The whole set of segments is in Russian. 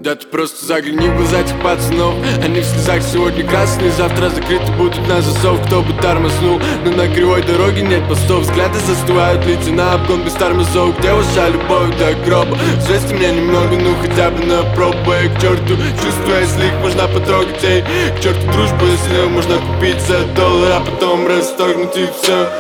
Да ты просто загляни в глаза этих пацанов. Они в слезах сегодня красные, завтра закрыты будут на засов. Кто бы тормознул, но на кривой дороге нет постов. Взгляды застывают, лица на обгон без тормозов. Где ваша любовь до гроба? Звезд меня немного, ну хотя бы на пробу. Эй, к черту чувства, если их можно потрогать. Эй, к черту дружбу, если ее можно купить за $1, а потом расторгнуть и все.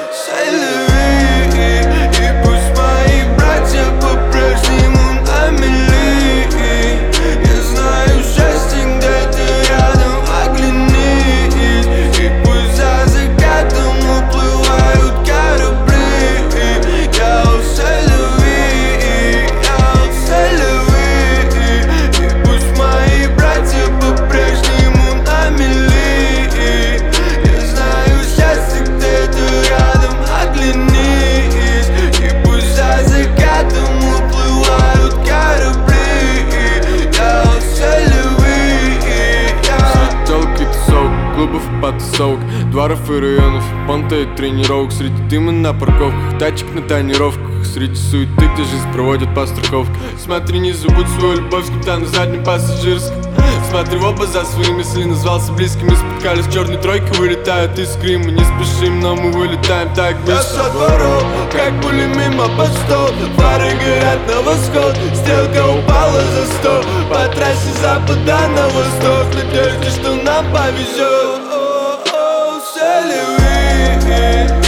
И пусть мои братья по-прежнему на мели. Я знаю счастье где-то рядом, оглянись. И пусть за закатом уплывают корабли. Я уселюсь, и пусть мои братья по-прежнему на мели. Я знаю счастье где-то рядом, оглянись. И пусть за закатом уплывают корабли. Я уселюсь, Среди телок и тусовок, клубов и потасовок, дворов и районов, понта и тренировок. Среди дыма на парковках, тачек на тонировках. Среди суеты, где жизнь проводят по страховке. Смотри, не забудь свою любовь с капитана заднем пассажирском. Смотри в оба за свои мысли, назвался близкими. Споткались в черной тройке, вылетают из Крыма. Не спешим, но мы вылетаем так быстро. Я дворов, как пули мимо постов. Фары горят на восход, стрелка упала за 100. По трассе с запада на восток, в надежде, что нам повезет. Селюи.